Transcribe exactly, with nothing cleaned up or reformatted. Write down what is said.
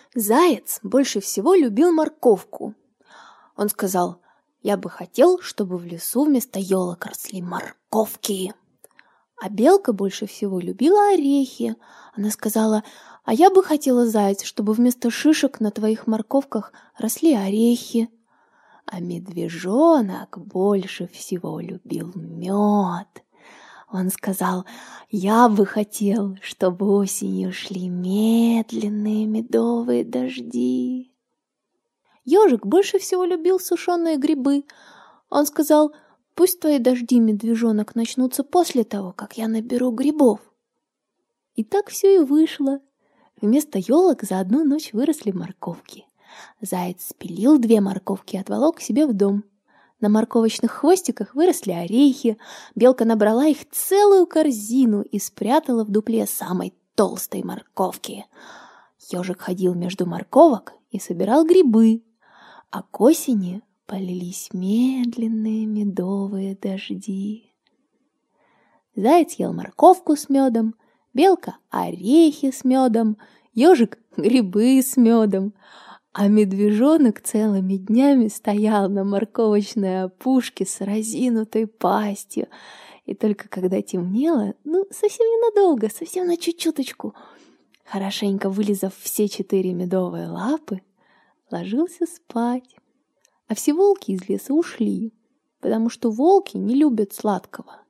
Заяц больше всего любил морковку. Он сказал: «Я бы хотел, чтобы в лесу вместо елок росли морковки». А белка больше всего любила орехи. Она сказала: «А я бы хотела, заяц, чтобы вместо шишек на твоих морковках росли орехи». А медвежонок больше всего любил мед. Он сказал: «Я бы хотел, чтобы осенью шли медленные медовые дожди». Ежик больше всего любил сушеные грибы. Он сказал: «Пусть твои дожди, медвежонок, начнутся после того, как я наберу грибов». И так все и вышло. Вместо елок за одну ночь выросли морковки. Заяц спилил две морковки и отволок к себе в дом. На морковочных хвостиках выросли орехи. Белка набрала их целую корзину и спрятала в дупле самой толстой морковки. Ежик ходил между морковок и собирал грибы, а к осени полились медленные медовые дожди. Заяц ел морковку с медом, белка — орехи с медом, ежик — грибы с медом, а медвежонок целыми днями стоял на морковочной опушке с разинутой пастью. И только когда темнело, ну, совсем ненадолго, совсем на чуть-чуточку, хорошенько вылизав все четыре медовые лапы, ложился спать. А все волки из леса ушли, потому что волки не любят сладкого.